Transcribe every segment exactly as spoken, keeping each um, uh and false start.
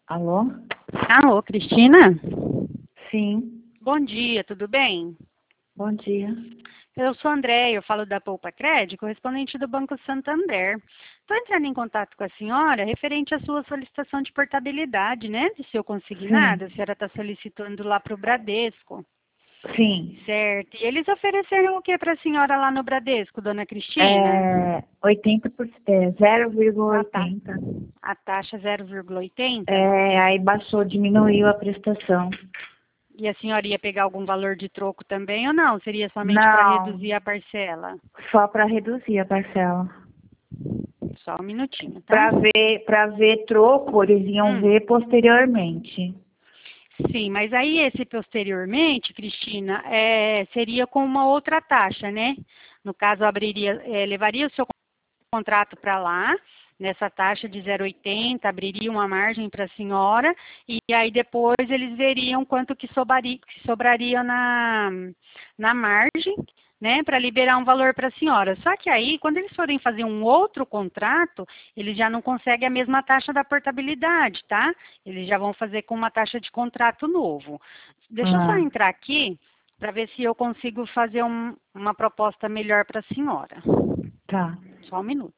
Alô? Alô, Cristina? Sim, Bom dia, tudo bem? bom dia. Eu sou a Andréia, eu falo da Poupa Crédito, correspondente do Banco Santander. Estou entrando em contato com a senhora referente à sua solicitação de portabilidade, né, do seu consignado. A Sim, senhora está solicitando lá para o Bradesco, sim. certo? E eles ofereceram o que para a senhora lá no Bradesco, dona Cristina? É oitenta por cento, é zero vírgula A, ta oitenta. a taxa zero vírgula oitenta? É, aí baixou, diminuiu a prestação. E a senhora ia pegar algum valor de troco também ou não? Seria somente para Não, reduzir a parcela? só para reduzir a parcela. Só um minutinho, tá? Para ver, para ver troco, eles iam Hum. ver posteriormente. Sim, mas aí esse posteriormente, Cristina, é, seria com uma outra taxa, né? No caso, abriria, é, levaria o seu contrato para lá, nessa taxa de zero vírgula oitenta, abriria uma margem para a senhora, e aí depois eles veriam quanto que sobraria, que sobraria na, na margem, né, para liberar um valor para a senhora. Só que aí, quando eles forem fazer um outro contrato, eles já não conseguem a mesma taxa da portabilidade, tá? Eles já vão fazer com uma taxa de contrato novo. Deixa eu só Ah, entrar aqui para ver se eu consigo fazer um- uma proposta melhor para a senhora. tá. Só um minuto.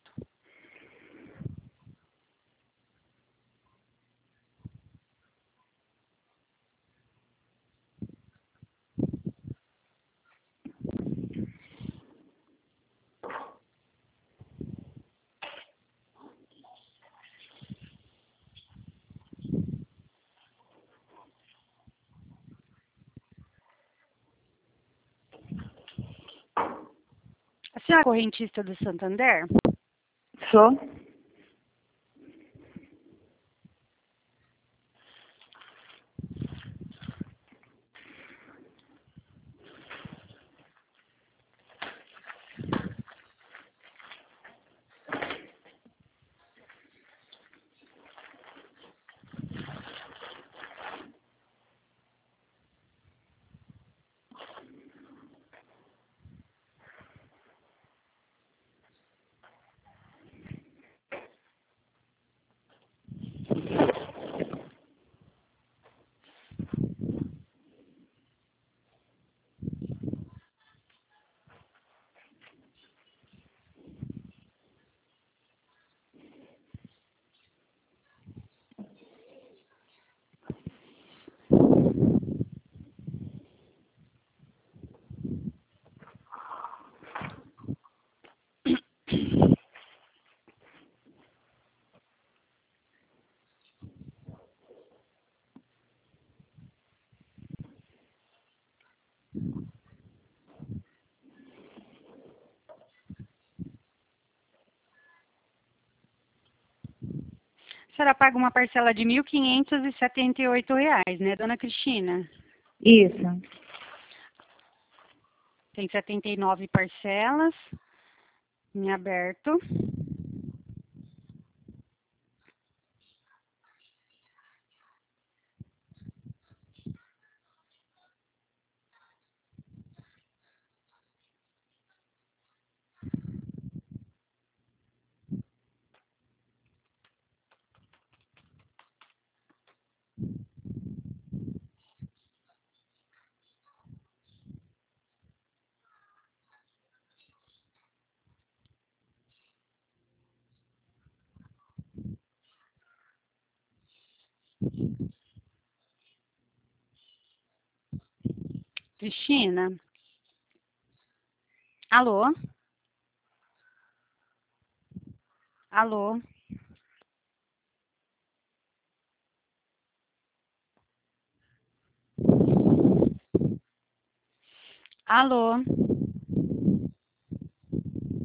A senhora é correntista do Santander? Sou? A senhora paga uma parcela de mil quinhentos e setenta e oito reais, né, dona Cristina? Isso. Tem setenta e nove parcelas em aberto. Cristina? Alô? Alô? Alô?